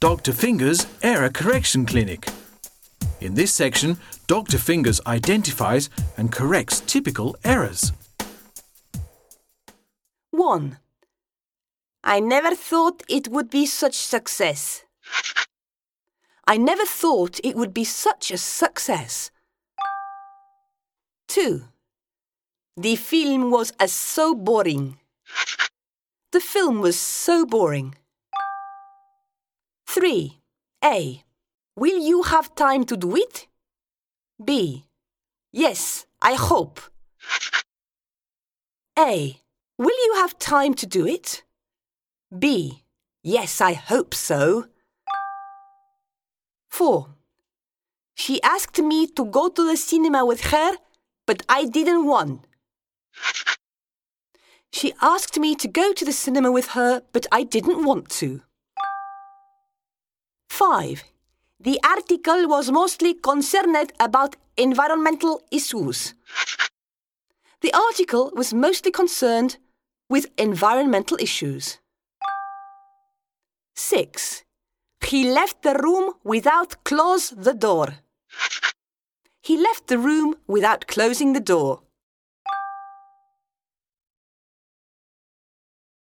Dr. Fingers Error Correction Clinic. In this section, Dr. Fingers identifies and corrects typical errors. 1. I never thought it would be such success. I never thought it would be such a success. 2. The film was so boring. The film was so boring. 3. A. Will you have time to do it? B. Yes, I hope. A. Will you have time to do it? B. Yes, I hope so. 4. She asked me to go to the cinema with her, but I didn't want. She asked me to go to the cinema with her, but I didn't want to. 5. The article was mostly concerned about environmental issues. The article was mostly concerned with environmental issues. 6. He left the room without close the door. He left the room without closing the door.